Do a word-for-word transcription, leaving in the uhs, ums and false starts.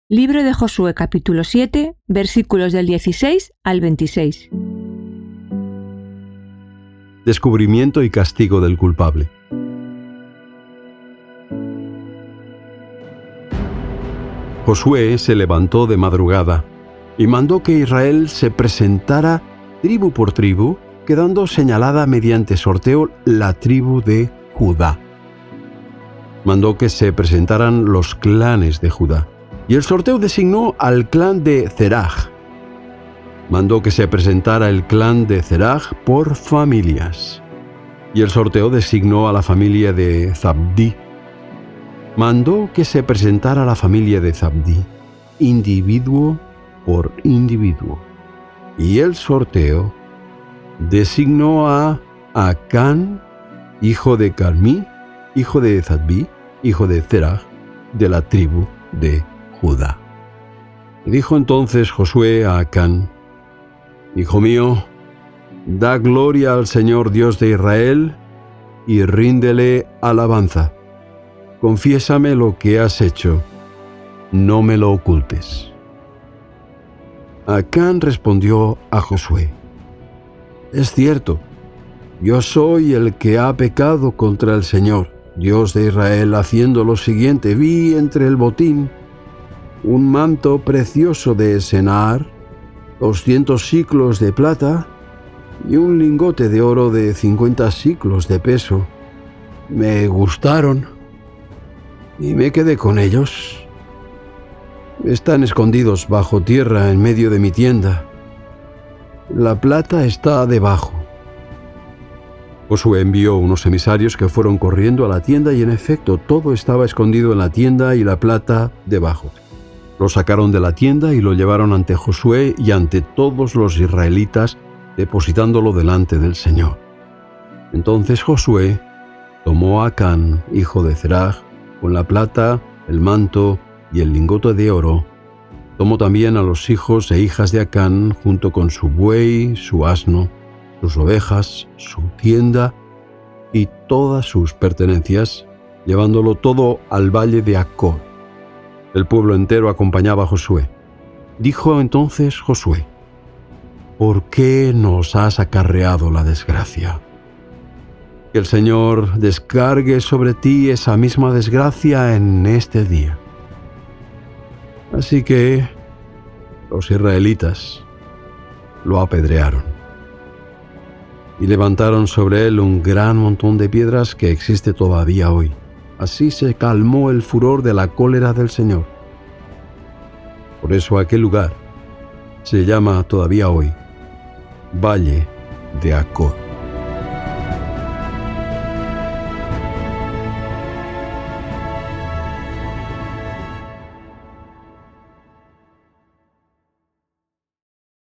Libro de Josué capítulo siete, versículos del dieciséis al veintiséis. Descubrimiento y castigo del culpable. Josué se levantó de madrugada y mandó que Israel se presentara tribu por tribu, quedando señalada mediante sorteo la tribu de Judá. Mandó que se presentaran los clanes de Judá, y el sorteo designó al clan de Zeraj. Mandó que se presentara el clan de Zeraj por familias, y el sorteo designó a la familia de Zabdí. Mandó que se presentara la familia de Zabdí, individuo por individuo, y el sorteo designó a Acán, hijo de Carmí, hijo de Zabdí, hijo de Zeraj, de la tribu de Judá. Y dijo entonces Josué a Acán: Hijo mío, da gloria al Señor Dios de Israel y ríndele alabanza. Confiésame lo que has hecho, no me lo ocultes. Acán respondió a Josué: Es cierto, yo soy el que ha pecado contra el Señor, Dios de Israel, haciendo lo siguiente. Vi entre el botín un manto precioso de Senar, doscientos siclos de plata y un lingote de oro de cincuenta siclos de peso. Me gustaron y me quedé con ellos. Están escondidos bajo tierra en medio de mi tienda. La plata está debajo. Josué envió unos emisarios que fueron corriendo a la tienda y en efecto todo estaba escondido en la tienda y la plata debajo. Lo sacaron de la tienda y lo llevaron ante Josué y ante todos los israelitas, depositándolo delante del Señor. Entonces Josué tomó a Acán, hijo de Zeraj, con la plata, el manto y el lingote de oro. Tomó también a los hijos e hijas de Acán, junto con su buey, su asno, sus ovejas, su tienda y todas sus pertenencias, llevándolo todo al valle de Acor. El pueblo entero acompañaba a Josué. Dijo entonces Josué: ¿Por qué nos has acarreado la desgracia? Que el Señor descargue sobre ti esa misma desgracia en este día. Así que los israelitas lo apedrearon y levantaron sobre él un gran montón de piedras que existe todavía hoy. Así se calmó el furor de la cólera del Señor. Por eso aquel lugar se llama todavía hoy Valle de Acor.